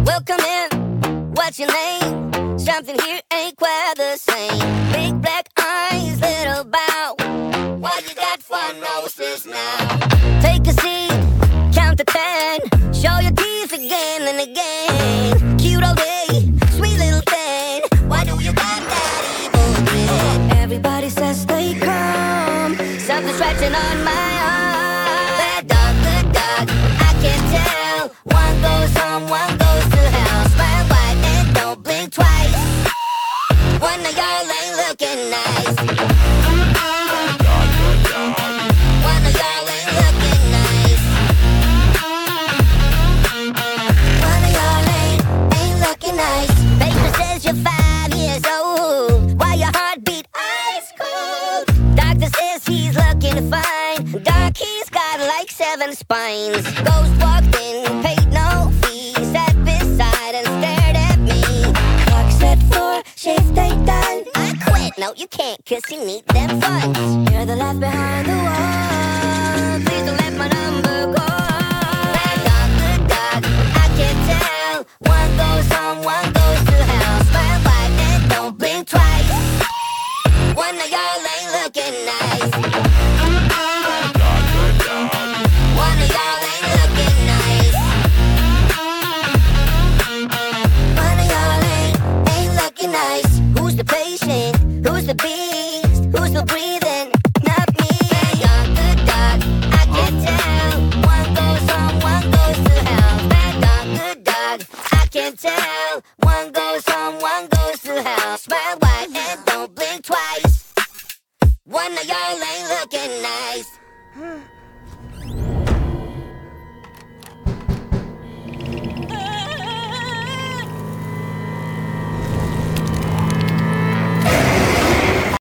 Welcome in, what's your name? Something here ain't quite the same. Big black eyes, little bow. What you got for noses now? Take a seat, count to 10. Show your teeth again and again. Cute all day, sweet little thing. Why do you got that evil grin? Everybody says stay calm. Something scratching on my arm. Bad dog, good dog, I can tell. One goes home, one goes to hell. Smile wide and don't blink twice. One of y'all ain't looking nice. One of y'all ain't looking nice. One of y'all ain't looking nice. Paper says you're 5 years old. Why your heartbeat ice cold? Doctor says he's looking fine. Doc, he's got like 7 spines. Ghost walked in, paid no fee. Sat beside and stared at me. Clock said 4, shift ain't done. I quit. No, you can't, 'cause you need them funds. You're the laugh behind the wall. Please don't let my number go. Bad dog, good dog, I can tell. One goes home, one goes to hell. Smile wide and don't blink twice. One of y'all ain't looking nice. One of y'all ain't looking nice. One of y'all ain't looking nice. Who's the patient? Who's the beast? Who's still breathing? Not me. Bad dog, good dog, I can tell. One goes home, one goes to hell. Bad dog, good dog, I can tell. One goes home, one goes to hell. Smile wide and don't blink twice. One of y'all ain't looking nice.